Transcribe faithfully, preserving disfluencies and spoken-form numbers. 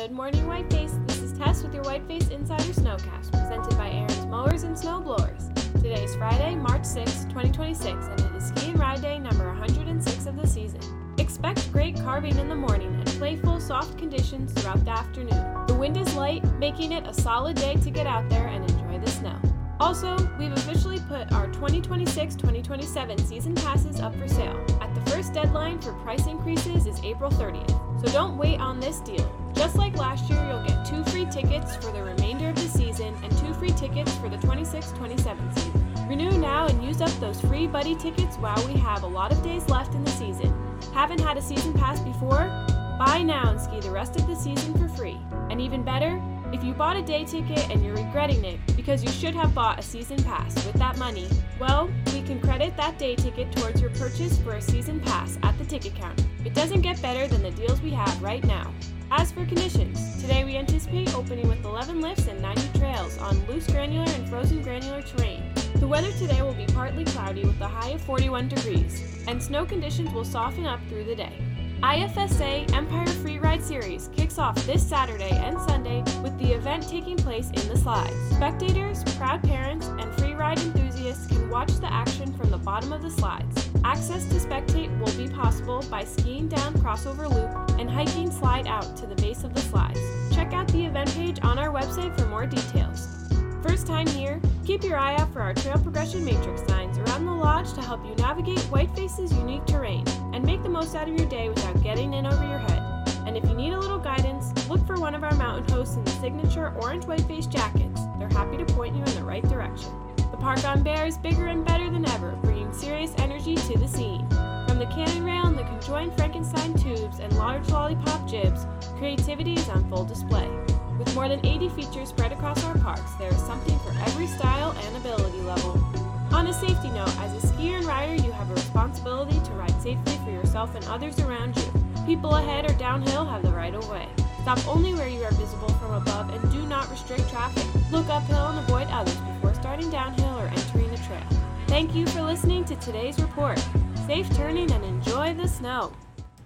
Good morning, Whiteface. This is Tess with your Whiteface Insider Snowcast, presented by Aaron's Mowers and Snowblowers. Today is Friday, March sixth, twenty twenty-six, and it is Ski and Ride Day number one hundred six of the season. Expect great carving in the morning and playful, soft conditions throughout the afternoon. The wind is light, making it a solid day to get out there and enjoy the snow. Also, we've officially put our twenty twenty-six twenty twenty-seven season passes up for sale. At the first deadline for price increases is April thirtieth, so don't wait on this deal. Just like last year, you'll get two free tickets for the remainder of the season and two free tickets for the twenty-six twenty-seven season. Renew now and use up those free buddy tickets while we have a lot of days left in the season. Haven't had a season pass before? Buy now and ski the rest of the season for free. And even better, if you bought a day ticket and you're regretting it because you should have bought a season pass with that money, well, we can credit that day ticket towards your purchase for a season pass at the ticket counter. It doesn't get better than the deals we have right now. As for conditions, today we anticipate opening with eleven lifts and ninety trails on loose granular and frozen granular terrain. The weather today will be partly cloudy with a high of forty-one degrees, and snow conditions will soften up through the day. I F S A Empire Freeride Series kicks off this Saturday and Sunday with the event taking place in the slides. Spectators, proud parents, and freeride enthusiasts can watch the action from the bottom of the slides. Access to spectate will be possible by skiing down Crossover Loop and hiking slide out to the base of the slides. Check out the event page on our website for more details. First time here? Keep your eye out for our trail progression matrix signs around the lodge to help you navigate Whiteface's unique terrain and make the most out of your day without getting in over your head. And if you need a little guidance, look for one of our mountain hosts in the signature orange Whiteface jackets. They're happy to point you in the right direction. The Park on Bear is bigger and better than ever, bringing serious energy to the scene. From the cannon rail and the conjoined Frankenstein tubes and large lollipop jibs, creativity is on full display. With more than eighty features spread across our parks, there is something for every style and ability level. On a safety note, as a skier and rider, you have a responsibility to ride safely for yourself and others around you. People ahead or downhill have the right of way. Stop only where you are visible from above and do not restrict traffic. Look uphill and avoid others before starting downhill or entering a trail. Thank you for listening to today's report. Safe turning and enjoy the snow.